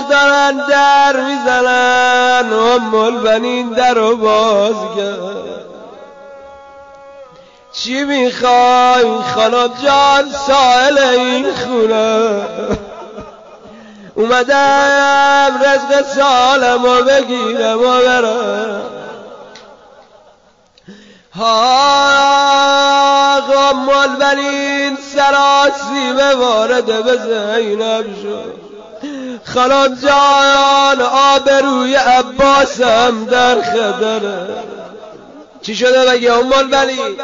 دارن در میزنن، البنین در رو باز کرد. چی میخوای خانم جان سائل این خونه؟ اومدم رزق سالمو بگیرم و برم. البنین سراسیمه وارد به زینب شد. خانم جان آبروی عباسم در خطره. چی شده بگه البنین؟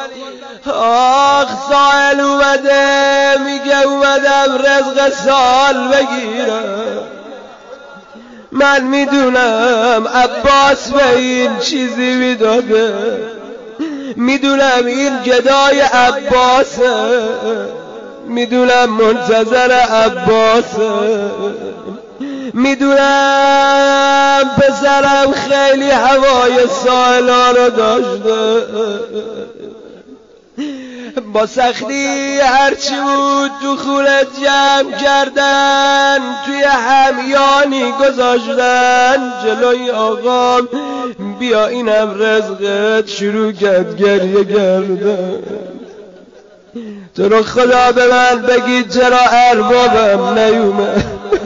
سائل اومده میگه اومدم رزق سال بگیرم. من میدونم عباس به این چیزی میداده، میدونم این گدای عباسه، میدونم منتظر عباسه، میدونم پسرم خیلی هوای سائلا رو داشته. با سختی هرچی بود تو خونه جمع کردن، توی همیانی گذاشتن جلوی آقام. بیا اینم رزقت. شروع کرد گریه کردن. تو رو خدا به من بگید چرا اربابم نیومد؟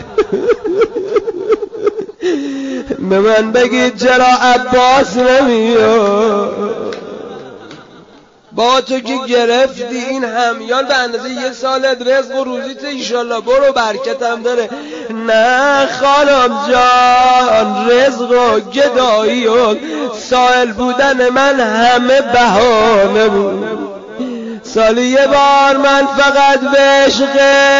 به من بگید چرا عباس نمیاد؟ با تو که گرفتی این همیان به اندازه یه سالت رزق و روزیت ایشالله، برو برکتم داره. نه خانم جان، رزق و گدایی و سائل بودن من همه بهانه بود. سالی یه بار من فقط به عشق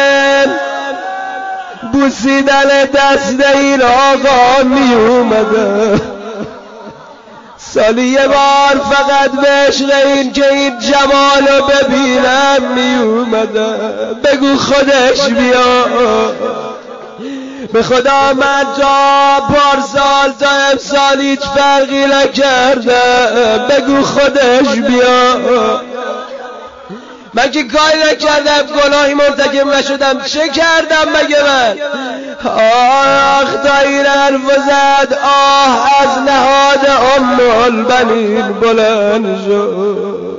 بوسیدن دست این آقا می اومده. سالی یه بار فقط به عشق این که این جمالو ببینم می اومده. بگو خودش بیا. به خدا من تا پارسال تا امسال هیچ فرقی نکرده. بگو خودش بیا. من که کاری نکردم، گناهی مرتکب نشدم. چه کردم مگه من؟ آخ تا این حرف زد، آه از نهاد البنین بلند شد.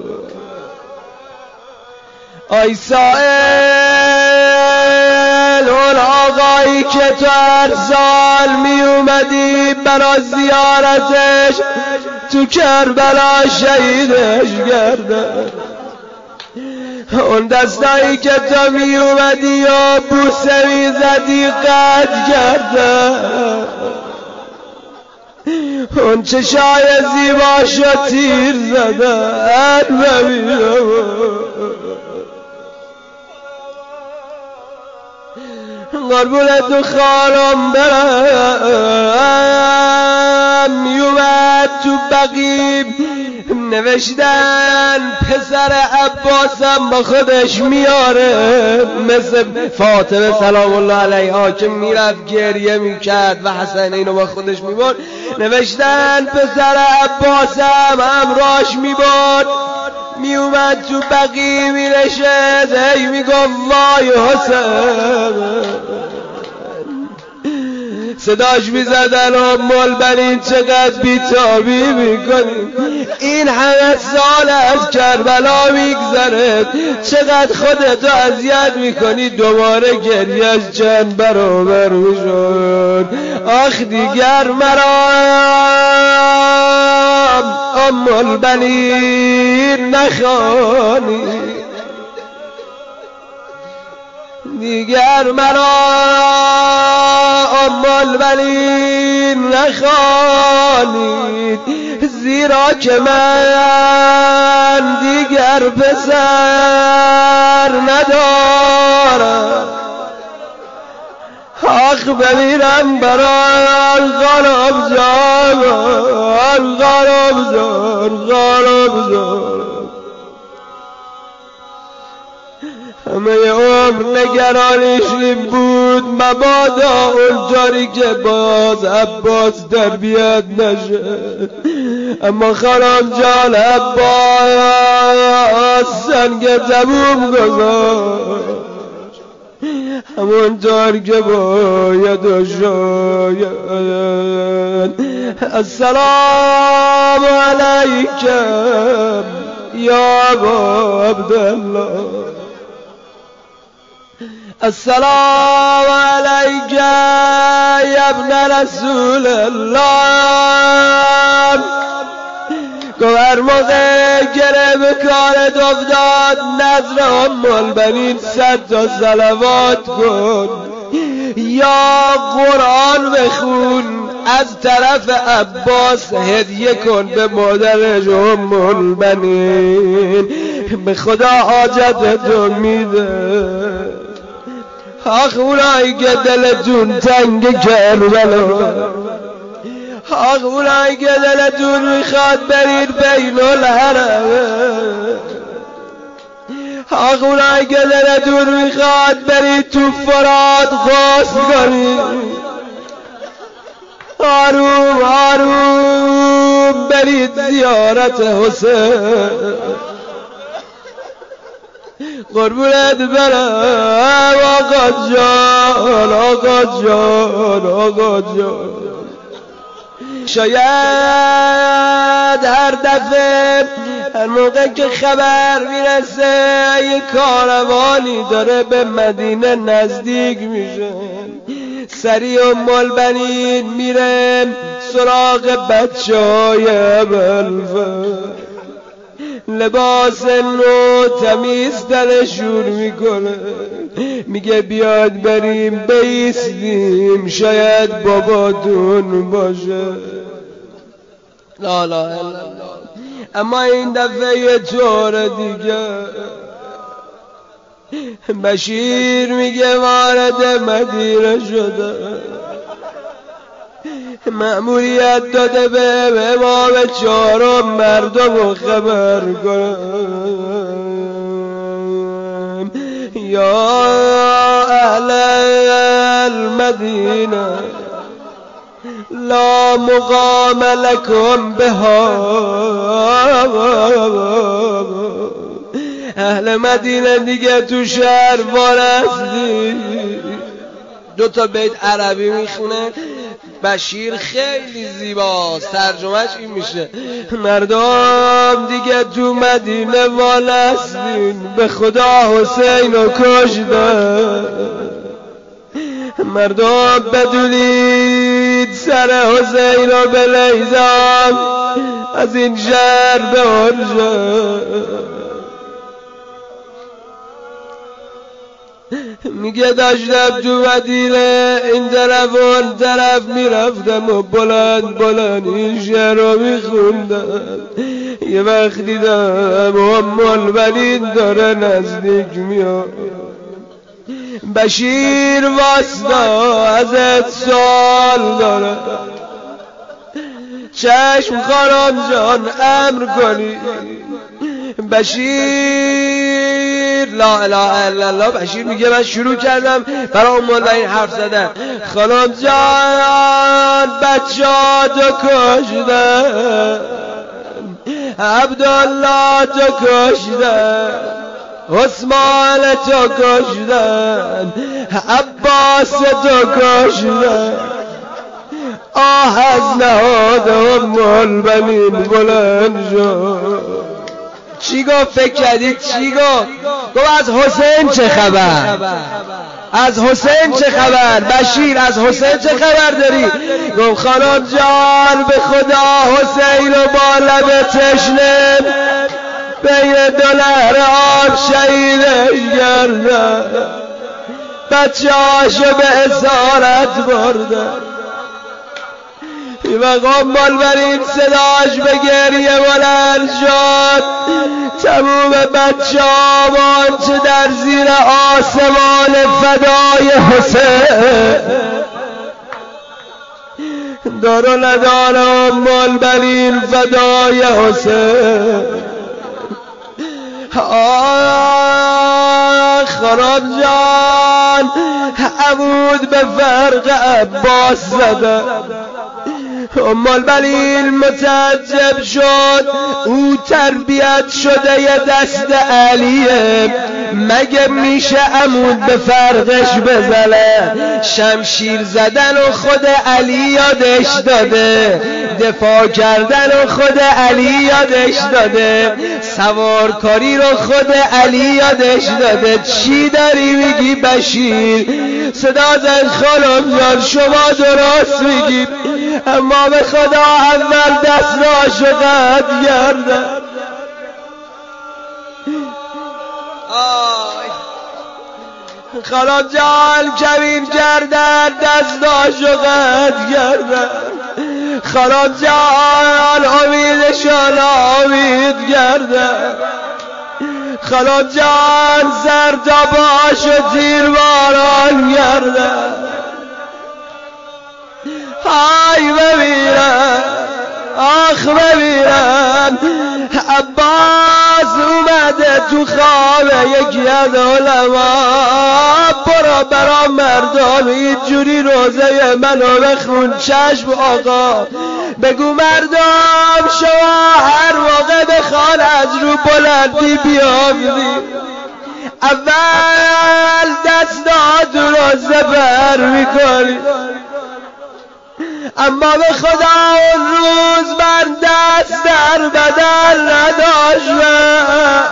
آی سائل، اون آقایی که تو هر سال می اومدی برای زیارتش تو کربلا شهیدش کردن. اون دستایی که تو می اومدی و بوسه می زدی قطع کردن. اون چشای زیباشو تیر زدن. ببینم قربون تو خانم برم. میومد تو بقیب نوشتن پسر عباسم با خودش میاره، مثل فاطمه سلام الله علیها که میرفت گریه میکرد و حسن اینو با خودش میبرد. نوشتن پسر عباسم همراهش میبرد. میومد تو بقی مینشست، هی میگفت وای حسن. صداش میزدن البنین چقدر بیتابی میکنی، این همه سال از کربلا میگذره، چقدر خودتو اذیت میکنی. دوباره گریهش چند برابر میشد. آخ دیگر مرام البنین نخوانی، دیگر مرا البنین نخوانید، زیرا که من دیگر پسر ندارم. آخ بمیرم برای غراب جان، غراب جان، غراب جان. همه عمر نگرانیش این بود مبادا اونجاری که باز عباس تربیت نشه. اما خانم جان عباس سنگ تموم گذاشت. همونطور که باید و شاید. السلام علیکم یا ابا عبدالله، السلام علیک یا ابن رسول الله. گوهر موقع گره به کارت افتاد نظر البنین 100 تا صلوات کن یا قرآن بخون، از طرف عباس هدیه کن به مادرش البنین، به خدا حاجتتون میده. آخ اونایی که دلتون تنگ کربلا، آخ اونایی که دلتون میخواد برید بین الحرم، آخ اونایی که دلتون میخواد برید تو فرات غسل کنید، آروم آروم برید زیارت حسین. قربونت برم آقا جان، آقا جان، آقا جان. شاید هر دفعه هر موقع که خبر میرسه یه کاروانی داره به مدینه نزدیک میشه، سریع البنین میره سراغ بچه‌های ابوالفضل، لباس نو تمیز درشون میکنه، میگه بیاد بریم بیستیم شاید باباتون باشه. لا لا الا الله. اما این دفعه یه طور دیگه، بشیر میگه وارد مدینه شده، مأموریت داده به امام 4 مردم خبر کنم. یا اهل المدینه لا مقام لکم بها، اهل مدینه دیگه تو شهر وارستی. 2 تا بیت عربی میخونه بشیر خیلی زیباست، ترجمهش این میشه مردم دیگه تو مدینه والستین، به خدا حسین رو کشتن. مردم بدونید سر حسین رو به لیزام از این شهر ببرشن. میگه داشتم تو مدینه این طرف و اون طرف میرفتم و بلند بلند این شعر رو میخوندم، یه وقت دیدم البنین داره نزدیک میاد. بشیر واستا ازت سوال داره، چشم خانم جان امر کنی. بشیر لا اله الا الله. بشیر میگه من شروع کردم برای البنین حرف زدن. خانم جان بچه‌هاتو کشتن، عبدالله تو کشتن، عثمان تو کشتن، عباس تو کشتن. آه از نهاد البنین بلند شد. چی گفت؟ فکر کردید چی گفت؟ گفت از حسین چه خبر؟ از حسین چه خبر؟ بشیر از حسین چه خبر داری؟ گفت خانم جان به خدا حسین رو با لب تشنه بین 2 نهر آب شهیدش کردن، بچه هاشو به اسارت بردن. این مقام البنین صداش به گریه بلند شد. تموم بچه ها چه در زیر آسمان فدای حسین دار و ندار البنین فدای حسین. خراب جان عبود به فرق عباس زده. البنین متعجب شد، او تربیت شده یه دست علیه، مگه میشه عمود به فرقش بزنه؟ شمشیر زدن و خود علی یادش داده، دفاع کردن و خود علی یادش داده، سوارکاری رو خود علی یادش داده. چی داری میگی بشیر؟ صدا زد خانم جان شما درست میگید، اما به خدا اول دست راشو قطع گردن. خانم جان کبیر کردن دستاشو قطع کردن. خانم جان امیدشان امید کردن. خانم جان سر تا پاشو تیر باران کردن. های بمیرم آخ بمیرم. عباس اومده تو خواب یکی از علما، برو برا مردم اینجوری روزه منو بخون چشم آقا، بگو مردم شما هر موقع بخوان از رو بلندی بیافتی، اول دستاتون رو زبر میکنی، اما به خدا اون روز من دست در بدن نداشتم،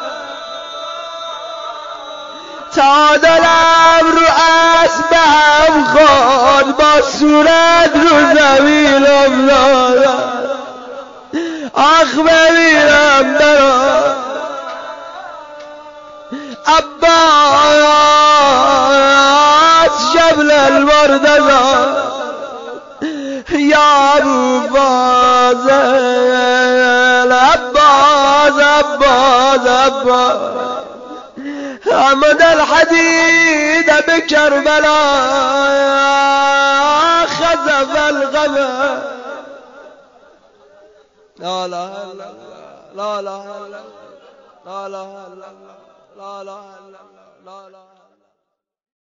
تا دلم رو اسبم خورد با صورت رو زمین افتادم. آخ بمیرم برا عباس شبل المرتضی یا ابو فاضل. عباس عباس عباس عمد الحديد بكربلاء خزف القمر. لا لا لا لا لا لا لا لا لا لا لا لا لا لا